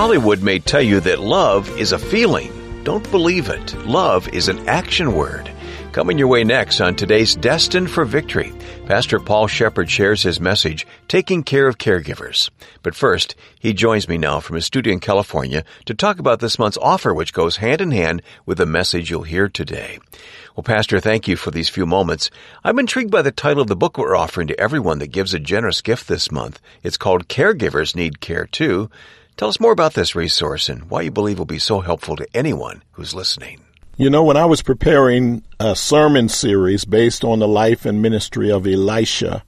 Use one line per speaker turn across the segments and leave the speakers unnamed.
Hollywood may tell you that love is a feeling. Don't believe it. Love is an action word. Coming your way next on today's Destined for Victory, Pastor Paul Shepherd shares his message, Taking Care of Caregivers. But first, he joins me now from his studio in California to talk about this month's offer, which goes hand in hand with the message you'll hear today. Well, Pastor, thank you for these few moments. I'm intrigued by the title of the book we're offering to everyone that gives a generous gift this month. It's called Caregivers Need Care Too. Tell us more about this resource and why you believe it will be so helpful to anyone who's listening.
You know, when I was preparing a sermon series based on the life and ministry of Elisha,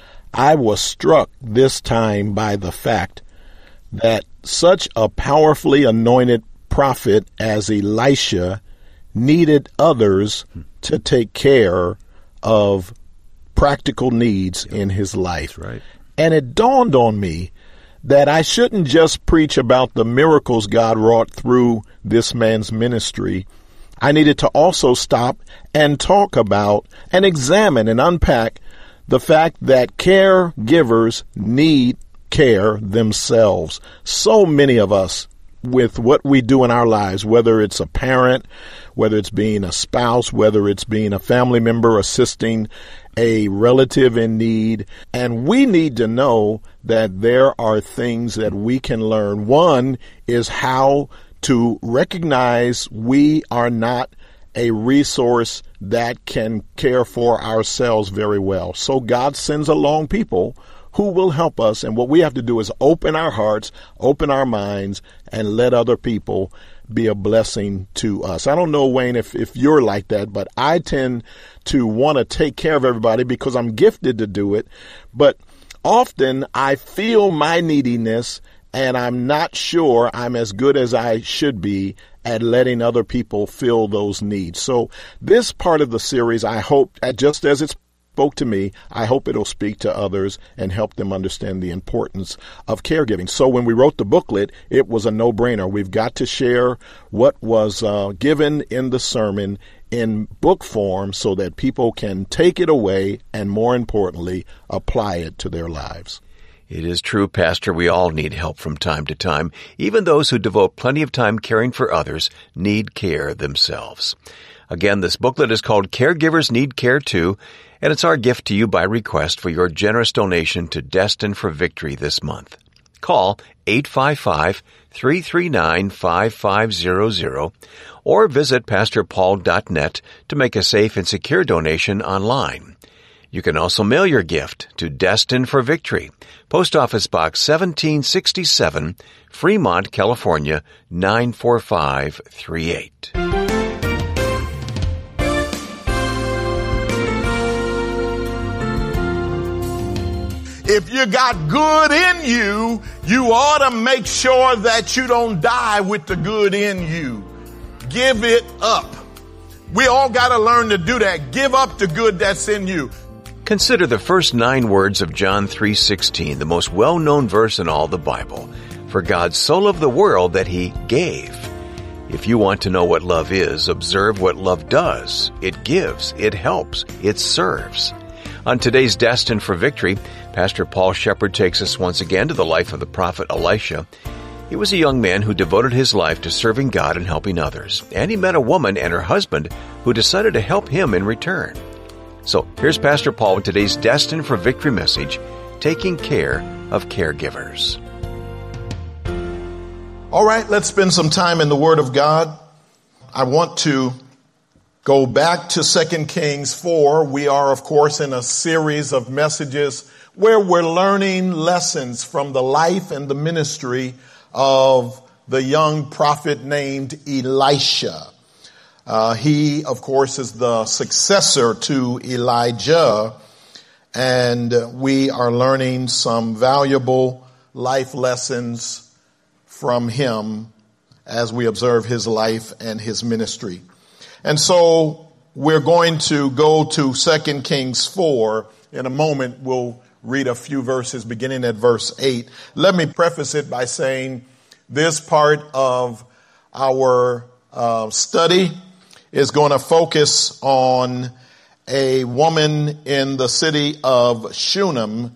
I was struck this time by the fact that such a powerfully anointed prophet as Elisha needed others to take care of practical needs in his life.
That's right.
And it dawned on me that I shouldn't just preach about the miracles God wrought through this man's ministry. I needed to also stop and talk about and examine and unpack the fact that caregivers need care themselves. So many of us, with what we do in our lives, whether it's a parent, whether it's being a spouse, whether it's being a family member assisting a relative in need, and we need to know that there are things that we can learn. One is how to recognize we are not a resource that can care for ourselves very well. So God sends along people who will help us, and what we have to do is open our hearts, open our minds, and let other people be a blessing to us. I don't know, Wayne, if you're like that, but I tend to want to take care of everybody because I'm gifted to do it. But often I feel my neediness, and I'm not sure I'm as good as I should be at letting other people fill those needs. So this part of the series, I hope, just as it spoke to me, I hope it'll speak to others and help them understand the importance of caregiving. So when we wrote the booklet, it was a no-brainer. We've got to share what was given in the sermon in book form so that people can take it away and, more importantly, apply it to their lives.
It is true, Pastor, we all need help from time to time. Even those who devote plenty of time caring for others need care themselves. Again, this booklet is called Caregivers Need Care Too, and it's our gift to you by request for your generous donation to Destined for Victory this month. Call 855-339-5500 or visit pastorpaul.net to make a safe and secure donation online. You can also mail your gift to Destined for Victory, Post Office Box 1767, Fremont, California, 94538.
If you got good in you, you ought to make sure that you don't die with the good in you. Give it up. We all got to learn to do that. Give up the good that's in you.
Consider the first 9 words of John 3:16, the most well-known verse in all the Bible. For God so loved the world that he gave. If you want to know what love is, observe what love does. It gives, it helps, it serves. On today's Destined for Victory, Pastor Paul Shepherd takes us once again to the life of the prophet Elisha. He was a young man who devoted his life to serving God and helping others. And he met a woman and her husband who decided to help him in return. So here's Pastor Paul with today's Destined for Victory message, Taking Care of Caregivers.
All right, let's spend some time in the Word of God. I want to go back to 2 Kings 4. We are, of course, in a series of messages where we're learning lessons from the life and the ministry of the young prophet named Elisha. He, of course, is the successor to Elijah, and we are learning some valuable life lessons from him as we observe his life and his ministry. And so we're going to go to 2 Kings 4. In a moment, we'll read a few verses beginning at verse 8. Let me preface it by saying this part of our study is going to focus on a woman in the city of Shunem.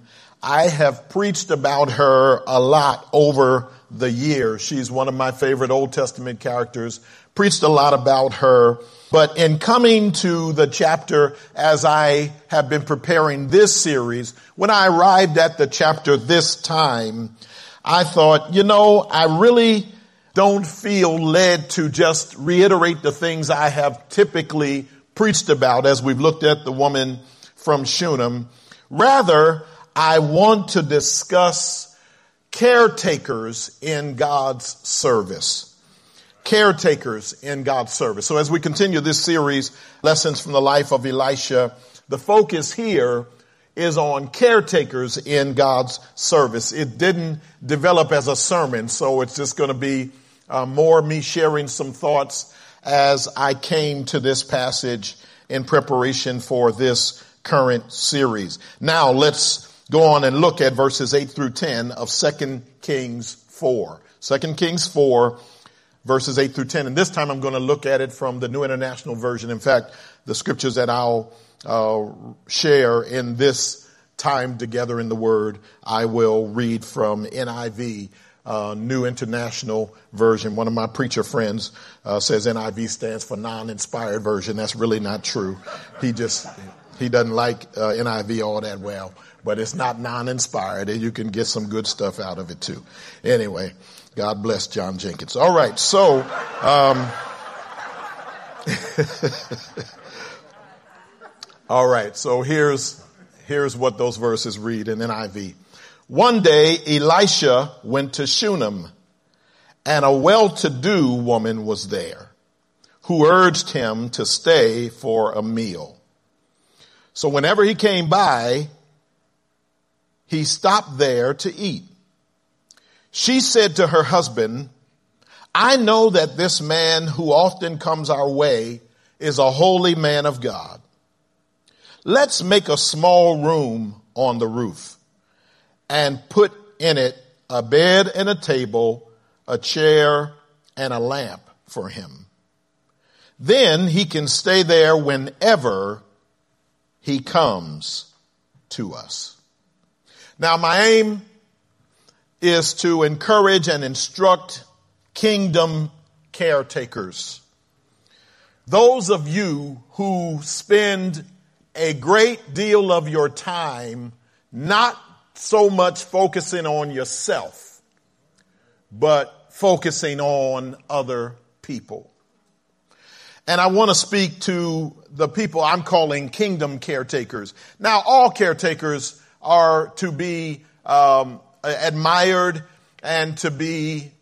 I have preached about her a lot over the years. She's one of my favorite Old Testament characters. Preached a lot about her. But in coming to the chapter, as I have been preparing this series, when I arrived at the chapter this time, I thought, I really don't feel led to just reiterate the things I have typically preached about as we've looked at the woman from Shunem. Rather, I want to discuss caretakers in God's service. Caretakers in God's service. So as we continue this series, Lessons from the Life of Elisha, the focus here is on caretakers in God's service. It didn't develop as a sermon, so it's just going to be more me sharing some thoughts as I came to this passage in preparation for this current series. Now let's go on and look at verses 8 through 10 of 2 Kings 4. 2 Kings 4, verses 8 through 10. And this time I'm going to look at it from the New International Version. In fact, the scriptures that I'll share in this time together in the Word, I will read from NIV, New International Version. One of my preacher friends says NIV stands for non-inspired version. That's really not true. He doesn't like NIV all that well, but it's not non-inspired, and you can get some good stuff out of it too. Anyway, God bless John Jenkins. All right, so all right, so here's what those verses read in NIV. One day, Elisha went to Shunem, and a well-to-do woman was there who urged him to stay for a meal. So whenever he came by, he stopped there to eat. She said to her husband, I know that this man who often comes our way is a holy man of God. Let's make a small room on the roof and put in it a bed and a table, a chair, and a lamp for him. Then he can stay there whenever he comes to us. Now, my aim is to encourage and instruct kingdom caretakers. Those of you who spend a great deal of your time not so much focusing on yourself, but focusing on other people. And I want to speak to the people I'm calling kingdom caretakers. Now, all caretakers are to be admired and to be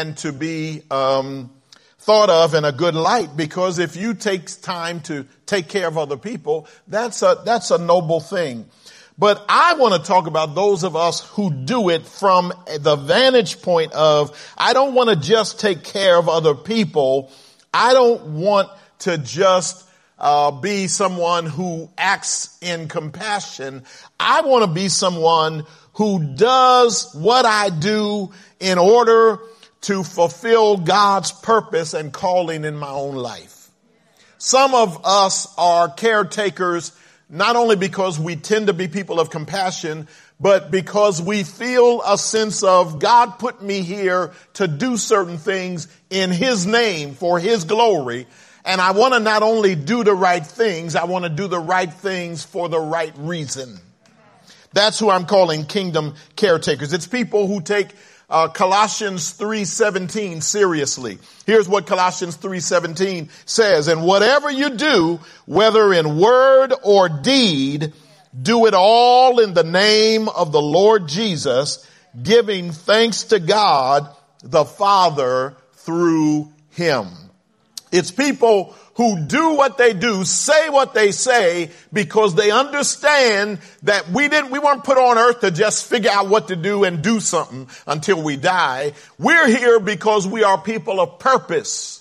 thought of in a good light, because if you take time to take care of other people, that's a noble thing. But I want to talk about those of us who do it from the vantage point of, I don't want to just take care of other people. I don't want to just be someone who acts in compassion. I want to be someone who does what I do in order to fulfill God's purpose and calling in my own life. Some of us are caretakers not only because we tend to be people of compassion, but because we feel a sense of God put me here to do certain things in His name for His glory. And I want to not only do the right things, I want to do the right things for the right reason. That's who I'm calling kingdom caretakers. It's people who take Colossians 3:17 seriously. Here's what Colossians 3:17 says. And whatever you do, whether in word or deed, do it all in the name of the Lord Jesus, giving thanks to God the Father through Him. It's people who do what they do, say what they say, because they understand that we weren't put on earth to just figure out what to do and do something until we die. We're here because we are people of purpose.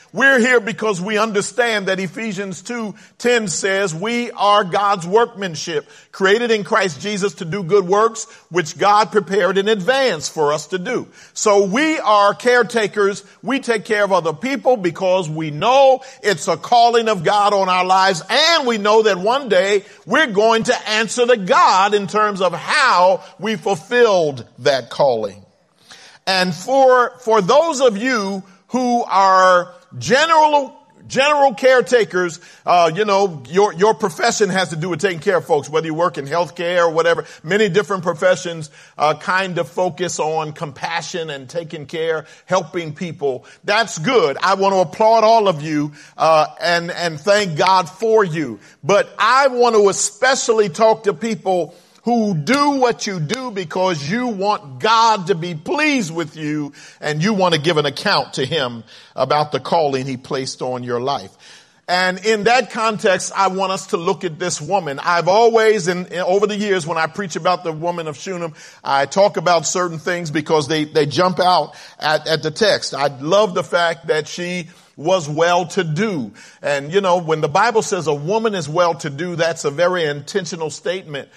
We're here because we understand that Ephesians 2:10 says we are God's workmanship, created in Christ Jesus to do good works, which God prepared in advance for us to do. So we are caretakers. We take care of other people because we know it's a calling of God on our lives, and we know that one day we're going to answer to God in terms of how we fulfilled that calling. And for those of you who are general caretakers, your profession has to do with taking care of folks, whether you work in healthcare or whatever. Many different professions kind of focus on compassion and taking care, helping people. That's good. I want to applaud all of you and thank God for you. But I want to especially talk to people who do what you do because you want God to be pleased with you and you want to give an account to him about the calling he placed on your life. And in that context, I want us to look at this woman. I've always, over the years, when I preach about the woman of Shunem, I talk about certain things because they jump out at the text. I love the fact that she was well-to-do. And, when the Bible says a woman is well-to-do, that's a very intentional statement.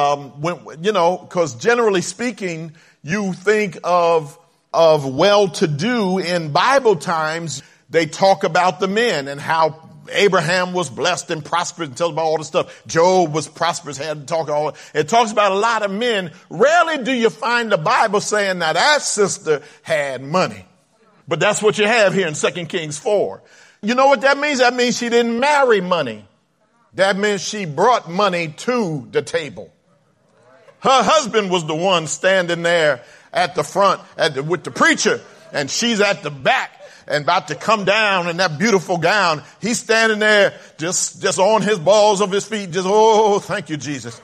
Because generally speaking, you think of well-to-do in Bible times. They talk about the men and how Abraham was blessed and prosperous and tells about all this stuff. Job was prosperous, had to talk all. It talks about a lot of men. Rarely do you find the Bible saying, now that sister had money. But that's what you have here in 2 Kings 4. You know what that means? That means she didn't marry money. That means she brought money to the table. Her husband was the one standing there at the front with the preacher, and she's at the back and about to come down in that beautiful gown. He's standing there just on his balls of his feet, oh, thank you, Jesus.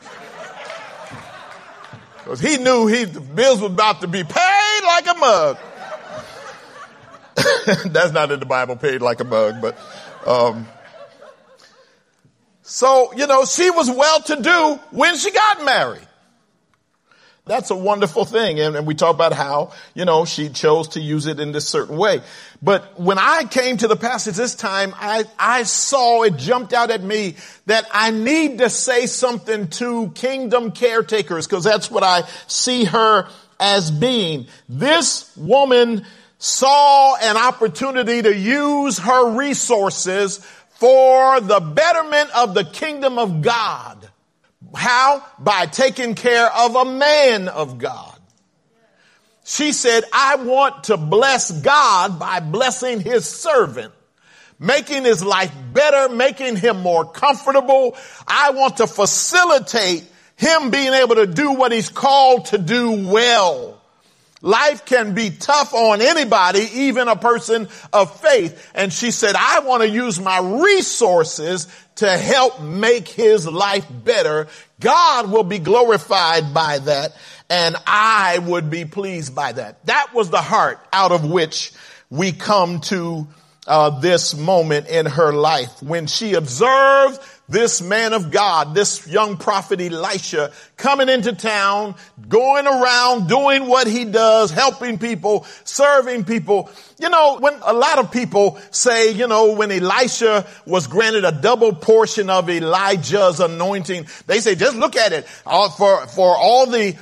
Because he knew the bills were about to be paid like a mug. That's not in the Bible, paid like a mug, but so she was well-to-do when she got married. That's a wonderful thing. And we talk about how, she chose to use it in this certain way. But when I came to the passage this time, I saw it jumped out at me that I need to say something to kingdom caretakers, because that's what I see her as being. This woman saw an opportunity to use her resources for the betterment of the kingdom of God. How? By taking care of a man of God. She said, I want to bless God by blessing his servant, making his life better, making him more comfortable. I want to facilitate him being able to do what he's called to do well. Life can be tough on anybody, even a person of faith. And she said, I want to use my resources to help make his life better. God will be glorified by that, and I would be pleased by that. That was the heart out of which we come to this moment in her life when she observed this man of God, this young prophet Elisha, coming into town, going around, doing what he does, helping people, serving people. When a lot of people say, when Elisha was granted a double portion of Elijah's anointing, they say, just look at it. For all the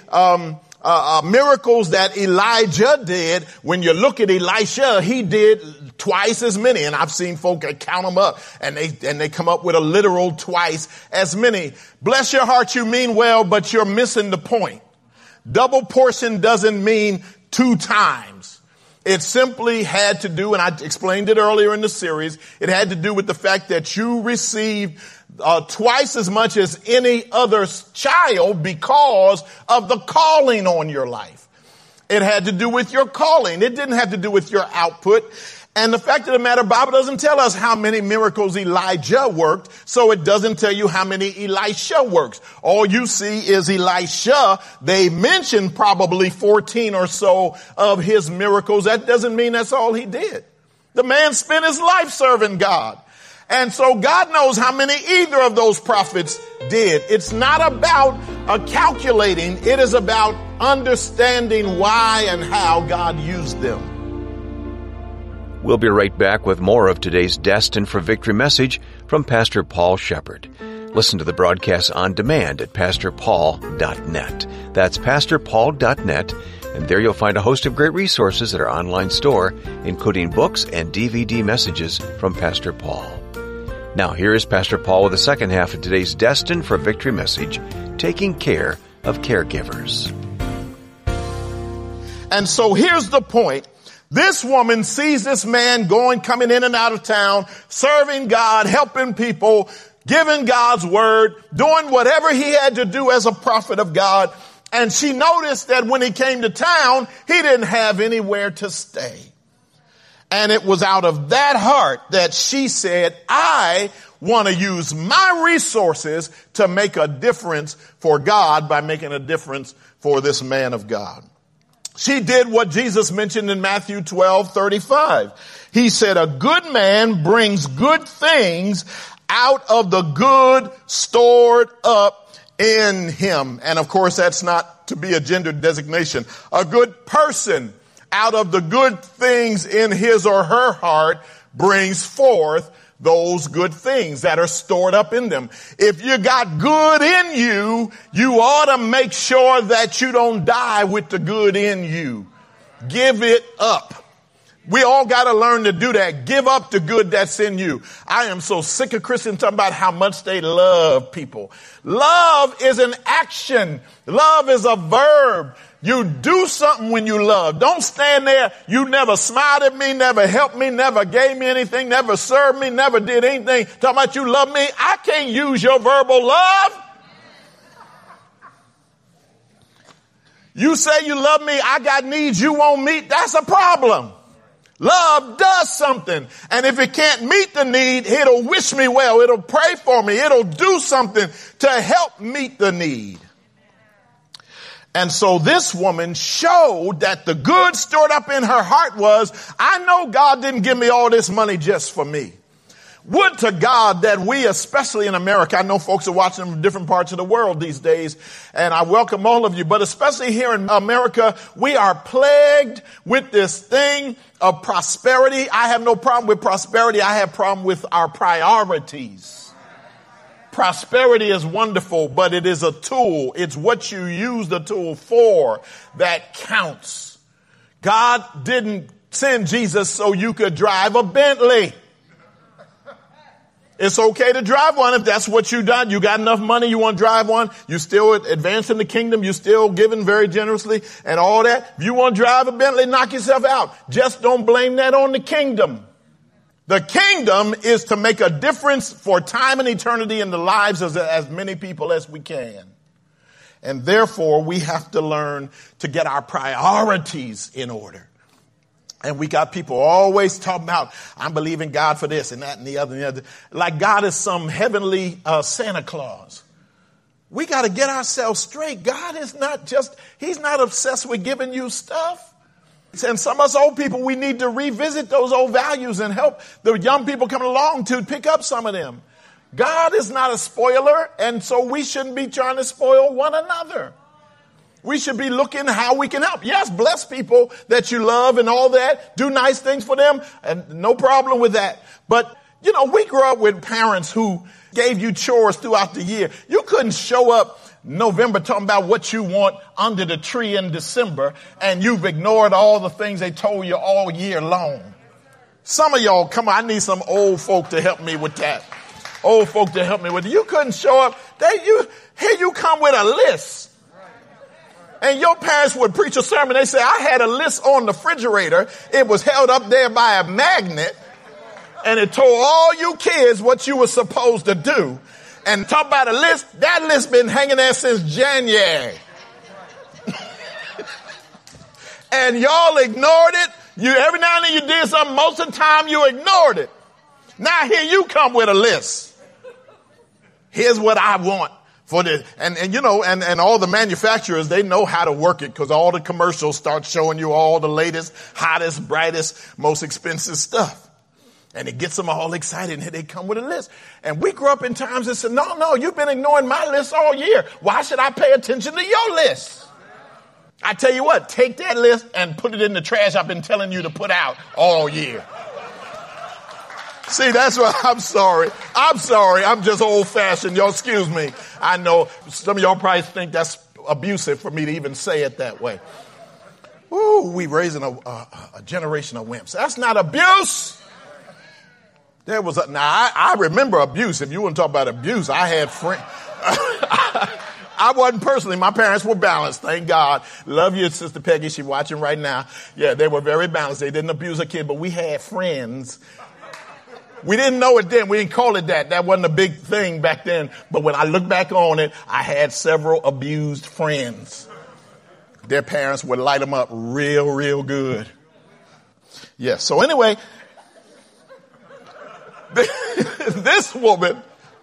miracles that Elijah did, when you look at Elisha, he did twice as many. And I've seen folk count them up, and they come up with a literal twice as many. Bless your heart, you mean well, but you're missing the point. Double portion doesn't mean 2 times. It simply had to do, and I explained it earlier in the series, it had to do with the fact that you received twice as much as any other child because of the calling on your life. It had to do with your calling. It didn't have to do with your output. And the fact of the matter, Bible doesn't tell us how many miracles Elijah worked, so it doesn't tell you how many Elisha works. All you see is Elisha. They mention probably 14 or so of his miracles. That doesn't mean that's all he did. The man spent his life serving God. And so God knows how many either of those prophets did. It's not about calculating. It is about understanding why and how God used them.
We'll be right back with more of today's Destined for Victory message from Pastor Paul Shepherd. Listen to the broadcast on demand at pastorpaul.net. That's pastorpaul.net, and there you'll find a host of great resources at our online store, including books and DVD messages from Pastor Paul. Now here is Pastor Paul with the second half of today's Destined for Victory message, Taking Care of Caregivers.
And so here's the point. This woman sees this man coming in and out of town, serving God, helping people, giving God's word, doing whatever he had to do as a prophet of God. And she noticed that when he came to town, he didn't have anywhere to stay. And it was out of that heart that she said, I want to use my resources to make a difference for God by making a difference for this man of God. She did what Jesus mentioned in Matthew 12:35. He said, a good man brings good things out of the good stored up in him. And of course, that's not to be a gender designation. A good person out of the good things in his or her heart brings forth those good things that are stored up in them. If you got good in you, you ought to make sure that you don't die with the good in you. Give it up. We all got to learn to do that. Give up the good that's in you. I am so sick of Christians talking about how much they love people. Love is an action. Love is a verb. You do something when you love. Don't stand there. You never smiled at me, never helped me, never gave me anything, never served me, never did anything. Talking about you love me. I can't use your verbal love. You say you love me. I got needs you won't meet. That's a problem. Love does something. And if it can't meet the need, it'll wish me well. It'll pray for me. It'll do something to help meet the need. And so this woman showed that the good stored up in her heart was, I know God didn't give me all this money just for me. Would to God that we, especially in America, I know folks are watching from different parts of the world these days, and I welcome all of you, but especially here in America, we are plagued with this thing of prosperity. I have no problem with prosperity. I have a problem with our priorities. Prosperity is wonderful, but it is a tool. It's what you use the tool for that counts. God didn't send Jesus so you could drive a Bentley. It's okay to drive one if that's what you done. You got enough money, you want to drive one. You still advancing the kingdom. You still giving very generously and all that. If you want to drive a Bentley, knock yourself out. Just don't blame that on the kingdom. The kingdom is to make a difference for time and eternity in the lives of as many people as we can. And therefore, we have to learn to get our priorities in order. And we got people always talking about, I'm believing God for this and that and the other and the other. Like God is some heavenly Santa Claus. We got to get ourselves straight. God is not he's not obsessed with giving you stuff. And some of us old people, we need to revisit those old values and help the young people coming along to pick up some of them. God is not a spoiler, and so we shouldn't be trying to spoil one another. We should be looking how we can help. Yes, bless people that you love and all that. Do nice things for them, and no problem with that. But, we grew up with parents who gave you chores throughout the year. You couldn't show up November talking about what you want under the tree in December, and you've ignored all the things they told you all year long. Some of y'all, come on, I need some old folk to help me with that. Old folk to help me with it. You couldn't show up. Here you come with a list. And your parents would preach a sermon. They say, I had a list on the refrigerator. It was held up there by a magnet. And it told all you kids what you were supposed to do. And talk about a list. That list been hanging there since January. And y'all ignored it. Every now and then you did something. Most of the time you ignored it. Now here you come with a list. Here's what I want for this. And all the manufacturers, they know how to work it because all the commercials start showing you all the latest, hottest, brightest, most expensive stuff. And it gets them all excited, and here they come with a list. And we grew up in times that said, no, you've been ignoring my list all year. Why should I pay attention to your list? I tell you what, take that list and put it in the trash I've been telling you to put out all year. See, that's why I'm sorry. I'm just old fashioned. Y'all excuse me. I know some of y'all probably think that's abusive for me to even say it that way. Ooh, we raising a generation of wimps. That's not abuse. There was I remember abuse. If you want to talk about abuse, I had friends. I wasn't personally. My parents were balanced. Thank God. Love you, Sister Peggy. She's watching right now. Yeah, they were very balanced. They didn't abuse a kid, but we had friends. We didn't know it then. We didn't call it that. That wasn't a big thing back then. But when I look back on it, I had several abused friends. Their parents would light them up real, real good. Yeah. So anyway, this woman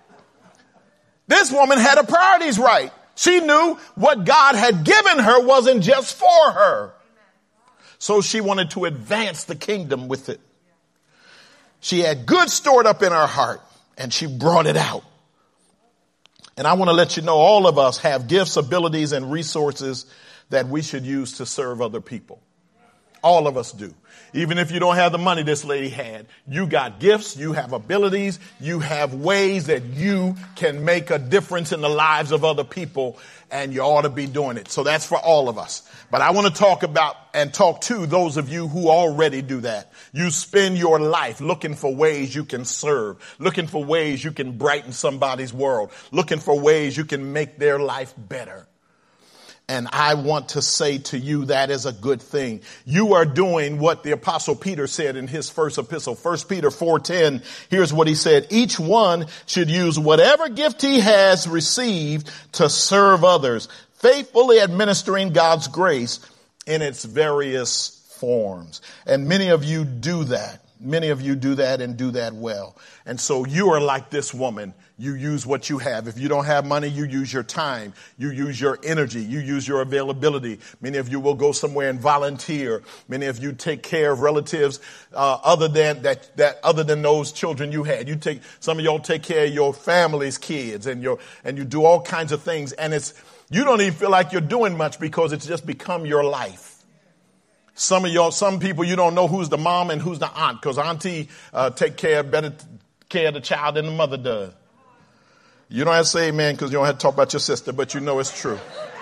had her priorities right. She knew what God had given her wasn't just for her. So she wanted to advance the kingdom with it. She had good stored up in her heart, and she brought it out. And I want to let you know all of us have gifts, abilities, and resources that we should use to serve other people. All of us do. Even if you don't have the money this lady had, you got gifts, you have abilities, you have ways that you can make a difference in the lives of other people, and you ought to be doing it. So that's for all of us. But I want to talk to those of you who already do that. You spend your life looking for ways you can serve, looking for ways you can brighten somebody's world, looking for ways you can make their life better. And I want to say to you that is a good thing. You are doing what the Apostle Peter said in his first epistle, 1 Peter 4:10. Here's what he said. Each one should use whatever gift he has received to serve others, faithfully administering God's grace in its various forms. And many of you do that. Many of you do that and do that well. And so you are like this woman. You use what you have. If you don't have money, you use your time. You use your energy. You use your availability. Many of you will go somewhere and volunteer. Many of you take care of relatives other than those children you had. Some of y'all take care of your family's kids, and you do all kinds of things. And you don't even feel like you're doing much because it's just become your life. Some people, you don't know who's the mom and who's the aunt, because auntie take better care of the child than the mother does. You don't have to say amen because you don't have to talk about your sister, but you know it's true.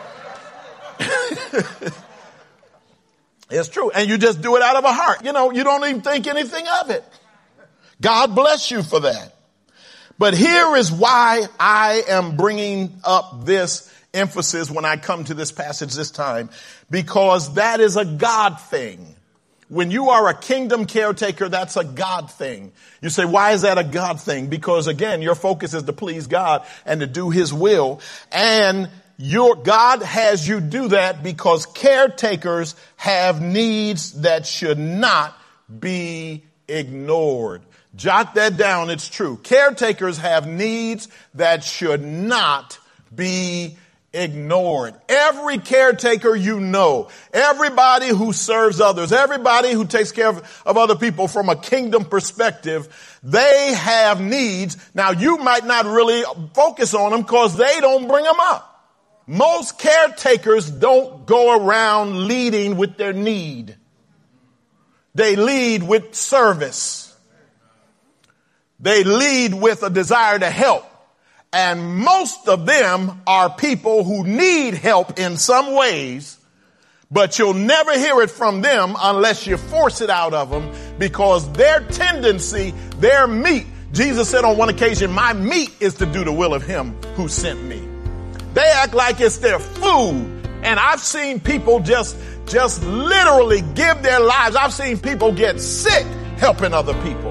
It's true. And you just do it out of a heart. You don't even think anything of it. God bless you for that. But here is why I am bringing up this emphasis when I come to this passage this time, because that is a God thing. When you are a kingdom caretaker, that's a God thing. You say, why is that a God thing? Because again, your focus is to please God and to do his will. And God has you do that because caretakers have needs that should not be ignored. Jot that down. It's true. Caretakers have needs that should not be ignored. Every caretaker everybody who serves others, everybody who takes care of other people from a kingdom perspective, they have needs. Now, you might not really focus on them because they don't bring them up. Most caretakers don't go around leading with their need. They lead with service. They lead with a desire to help. And most of them are people who need help in some ways, but you'll never hear it from them unless you force it out of them, because their tendency, their meat, Jesus said on one occasion, my meat is to do the will of him who sent me. They act like it's their food. And I've seen people just literally give their lives. I've seen people get sick helping other people.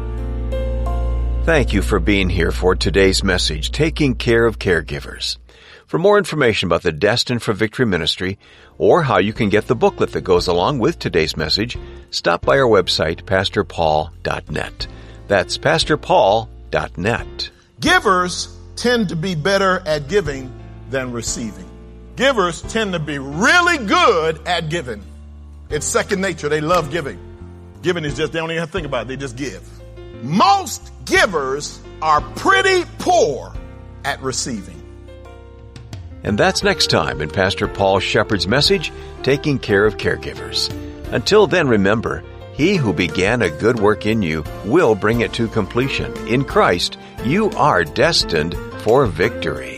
Thank you for being here for today's message, Taking Care of Caregivers. For more information about the Destined for Victory Ministry, or how you can get the booklet that goes along with today's message, stop by our website, pastorpaul.net. That's pastorpaul.net.
Givers tend to be better at giving than receiving. Givers tend to be really good at giving. It's second nature. They love giving. Giving is just, they don't even have to think about it. They just give. Most givers are pretty poor at receiving.
And that's next time in Pastor Paul Shepherd's message, Taking Care of Caregivers. Until then, remember, He who began a good work in you will bring it to completion. In Christ, you are destined for victory.